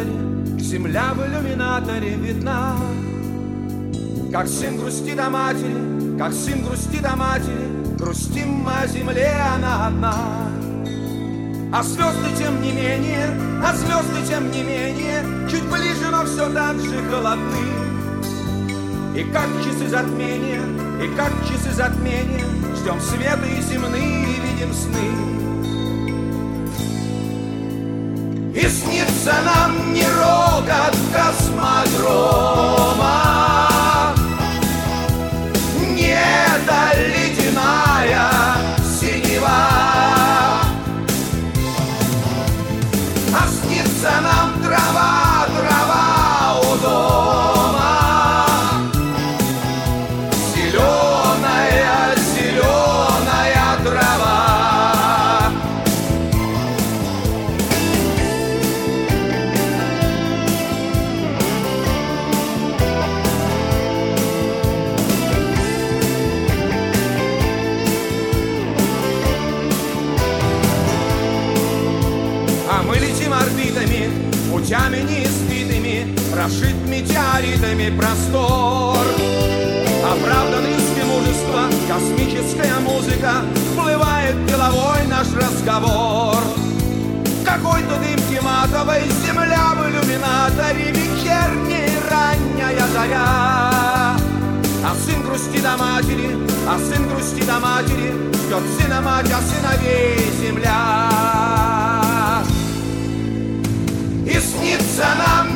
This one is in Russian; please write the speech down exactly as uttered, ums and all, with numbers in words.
иллюминаторе, земля в иллюминаторе видна. Как сын грустит о матери, как сын грустит о матери, грустим мы о земле, она одна. А звезды тем не менее, а звезды тем не менее, чуть ближе, но все так же холодны. И как часы затмения, и как часы затмения, ждем света и земные, и видим сны. И снится нам не рокот космодрома, не эта ледяная синева, а снится нам трава, трава у дома, зеленая, зеленая трава. Мы летим орбитами, путями неиспитыми, прошит метеоритами простор. Оправданный из мужества, космическая музыка, вплывает в деловой наш разговор. Какой-то дымки матовой, земля в иллюминаторе, вечерняя и ранняя заря. А сын грустит о матери, а сын грустит о матери, ждет сына мать, а сыновей земля. И снится нам